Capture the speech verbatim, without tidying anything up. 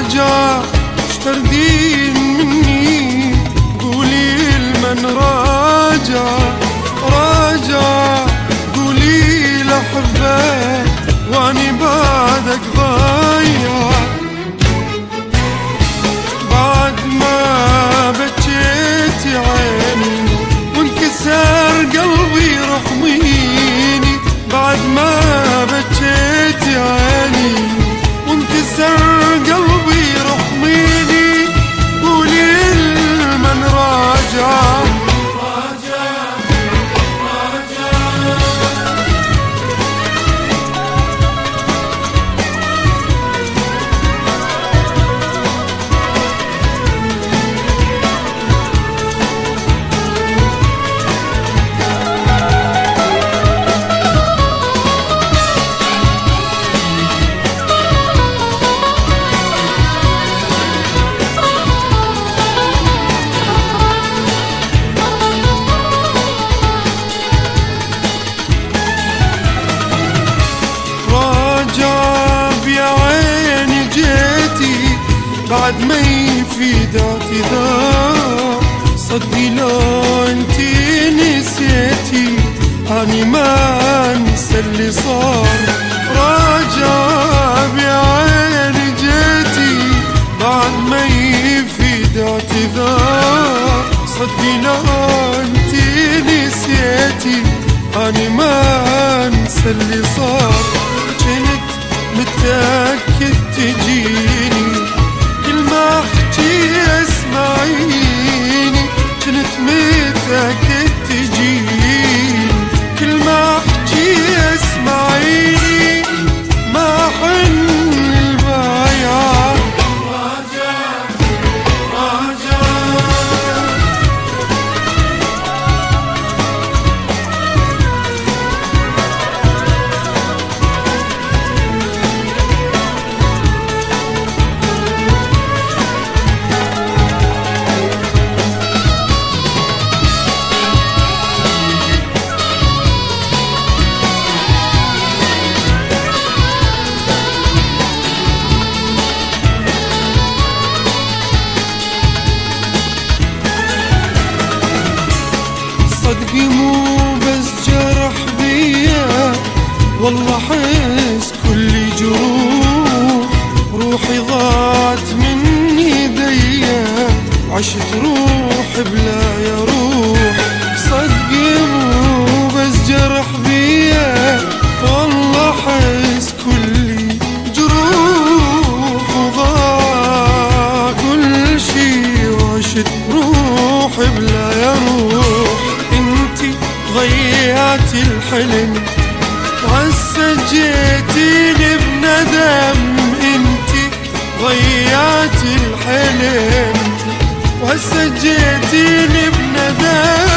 راجع اشتردين مني قولي لمن راجع راجع قولي لحبه واني بعدك ضايع بعد ما بكيت عيني وانكسر قلبي رحميني بعد ما بكيت عيني وانكسر قلبي رحميني قولي لمن راجع بعد ما يفيد اعتذار صدقي لو انتي نسيتي اني ما انسى اللي صار راجع بعيني جيتي بعد ما يفيد اعتذار صدقي لو انتي نسيتي اني ما انسى اللي صار كنت متأكد تجيني ما احكي اسمعيني كنت متأكد تجيني كل ما احكي اسمعيني ما حن البايع راجع راجع صدقي مو بس جرح بيا والله حس كل جروح روحي ضاعت من ايديا عشت روح بلا يا روح صدقي مو بس جرح بيا والله حس كل جروح وضاع كل شي وعشت روح بلا يا روح ضيعتي الحلم وهسه جيتيني بندم انتي ضيعتي الحلم وهسه جيتيني بندم